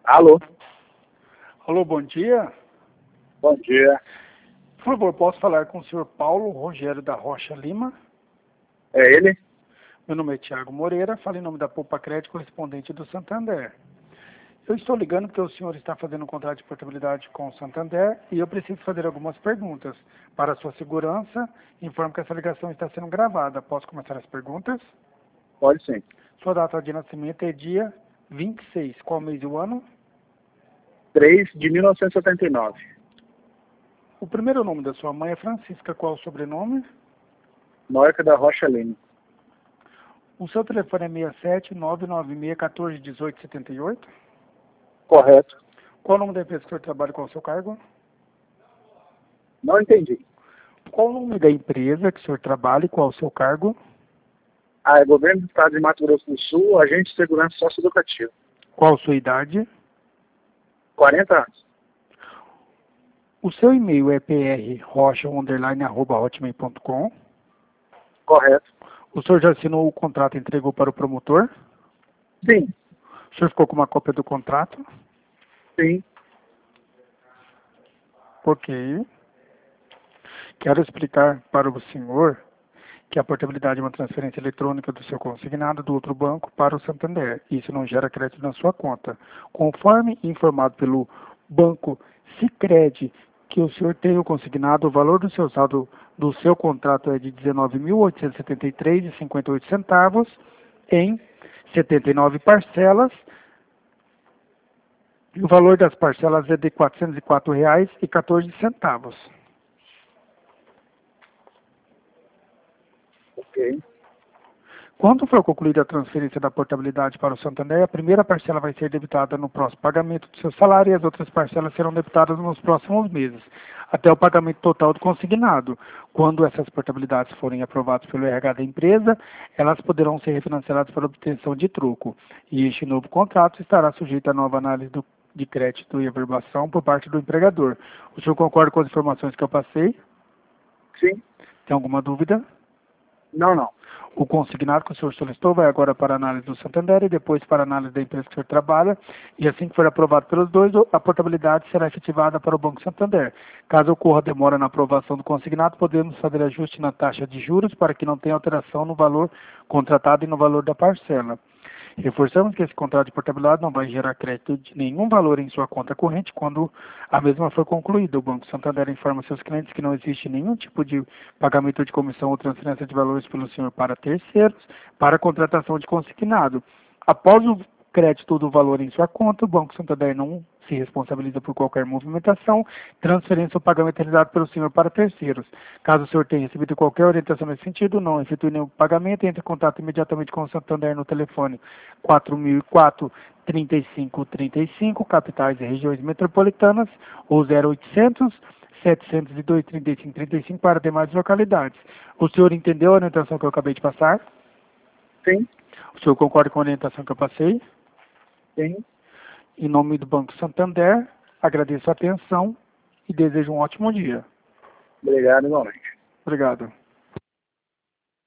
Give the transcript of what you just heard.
Alô? Alô, bom dia. Bom dia. Por favor, posso falar com o senhor Paulo Rogério da Rocha Lima? É ele? Meu nome é Tiago Moreira, falo em nome da Poupa Crédito, correspondente do Santander. Eu estou ligando porque o senhor está fazendo um contrato de portabilidade com o Santander e eu preciso fazer algumas perguntas. Para a sua segurança, informo que essa ligação está sendo gravada. Posso começar as perguntas? Pode sim. Sua data de nascimento é dia 26. Qual mês e o ano? 3 de 1979. O primeiro nome da sua mãe é Francisca. Qual o sobrenome? Noica da Rocha Lima. O seu telefone é 67-996-14-18-78? Correto. Qual o nome da empresa que o senhor trabalha? Qual o seu cargo? Não entendi. Qual o nome da empresa que o senhor trabalha e qual o seu cargo? É Governo do Estado de Mato Grosso do Sul, Agente de Segurança Socioeducativa. Qual a sua idade? 40 anos. O seu e-mail é prrocha_@hotmail.com. Correto. O senhor já assinou o contrato e entregou para o promotor? Sim. O senhor ficou com uma cópia do contrato? Sim. Ok. Quero explicar para o senhor que a portabilidade é uma transferência eletrônica do seu consignado do outro banco para o Santander. Isso não gera crédito na sua conta. Conforme informado pelo banco Sicredi que o senhor tem o consignado, o valor do seu saldo do seu contrato é de R$ 19.873,58 em 79 parcelas. E o valor das parcelas é de R$ 404,14. Ok. Quando for concluída a transferência da portabilidade para o Santander, a primeira parcela vai ser debitada no próximo pagamento do seu salário e as outras parcelas serão debitadas nos próximos meses, até o pagamento total do consignado. Quando essas portabilidades forem aprovadas pelo RH da empresa, elas poderão ser refinanciadas para obtenção de troco. E este novo contrato estará sujeito a nova análise de crédito e averbação por parte do empregador. O senhor concorda com as informações que eu passei? Sim. Tem alguma dúvida? Não. O consignado que o senhor solicitou vai agora para a análise do Santander e depois para a análise da empresa que o senhor trabalha. E assim que for aprovado pelos dois, a portabilidade será efetivada para o Banco Santander. Caso ocorra demora na aprovação do consignado, podemos fazer ajuste na taxa de juros para que não tenha alteração no valor contratado e no valor da parcela. Reforçamos que esse contrato de portabilidade não vai gerar crédito de nenhum valor em sua conta corrente quando a mesma for concluída. O Banco Santander informa seus clientes que não existe nenhum tipo de pagamento de comissão ou transferência de valores pelo senhor para terceiros para a contratação de consignado. Após o crédito do valor em sua conta, o Banco Santander não se responsabiliza por qualquer movimentação, transferência ou pagamento realizado pelo senhor para terceiros. Caso o senhor tenha recebido qualquer orientação nesse sentido, não efetue nenhum pagamento, entre em contato imediatamente com o Santander no telefone 4004-3535, capitais e regiões metropolitanas, ou 0800 702 3535 para demais localidades. O senhor entendeu a orientação que eu acabei de passar? Sim. O senhor concorda com a orientação que eu passei? Sim. Em nome do Banco Santander, agradeço a atenção e desejo um ótimo dia. Obrigado, igualmente. Obrigado.